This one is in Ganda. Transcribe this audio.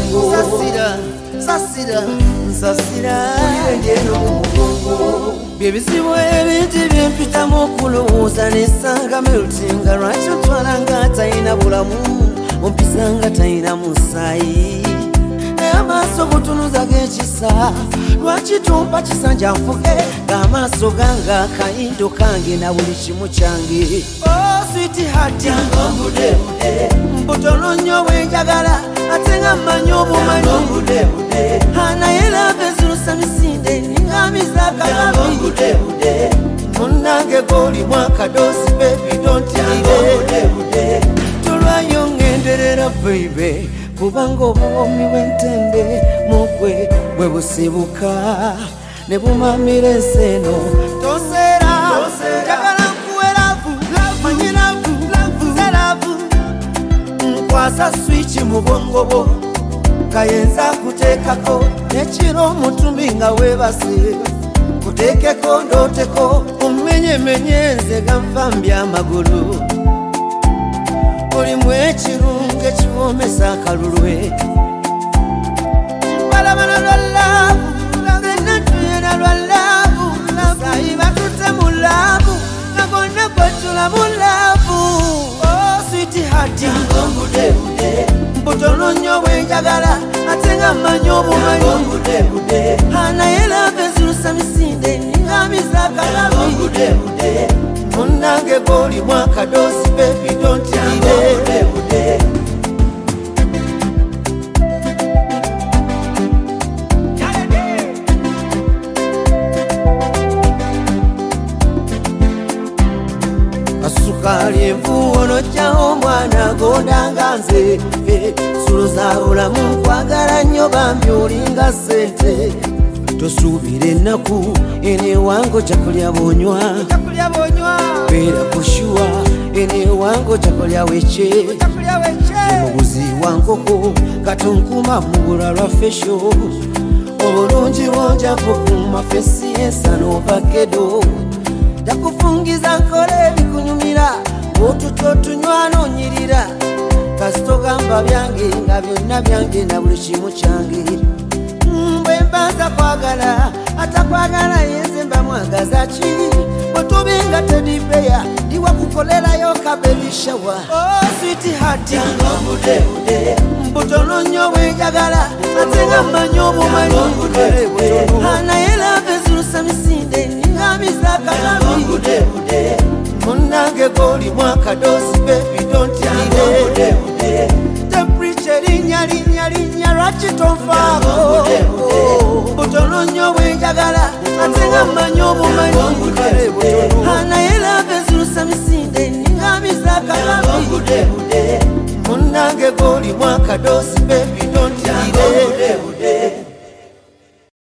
mugongo nsasira ngeno mu mugongo byebizibu ebingi byempitamu okulowooza nesanga meltinga lwaki otwala nga talina bulamu ompisa nga talina musaayi amaaso gutunuza g'ekisa lwaki tumpa kisanja nfuge ng'amaaso gange akayindo kange na buli kimu kyange switihati mbutono nnyo bwenjagala ate nga mmanyi obumanyi naye lava ezirusa misinde ningamiza akagabi munnange g'olimu akadosi baby don't leave tulwayo ngenderera baby kubanga obuwomi bw'entende mugwe bwe busibuka ne bumamira ensi eno toseera njagala nkuweravu manyiravu zeravu nkwasa swiki mu bwongo bwo kayenza kuteekako nekiro omutumbi nga weebase kuteekeko ndooteko omumenyemenye nze ganfambye amagulu olimu ekirungo ekiwoomesa akalulwe balabana lwa laavu zenna tuyena lwa laavu sayi batutte mu laavu nga gonna gwetula mu laavu switihati mbutono nnyo bwenjagala ate nga mmanyi obumanyi naye lava ezirusa misinde ningamiza akagabi munnange g'olimu akadosi baby don't leave kasukali envuwo nojjawo omwana gondanga nze suluza bulamu nkwagala nnyo bambi olinga ssente tosuubira ennaku enewango kyakulya bonywa beera kushuwa enewango kyakulya wece omubuzi wa nkoko katunkuma mu bula lwa fesho obulungi bwonja kukuma fesi ensana ovakedo takufungiza nkole ebikunyumira otuto tunywa nonyirira kasitogamba byange nga byonna byange na buli kimu kyange bwembanza kwagala atakwagala yenze mba mwagaza ki bwetubinga tedibeya ndiwa kukolerayo kabebishawa switihati mbutono nnyo bwenjagala ate nga mmanyi obumanyi naye lava ezirusa misinde ningamiza akagabi munnange g'olimu akadosi baby don't leave linnya lwaki tonfaako butono nnyo bwenjagala ate nga mmanyi obumanyi naye lava ezirusa misinde ningamiza akagabi munnange g'olimu akadosi baby don't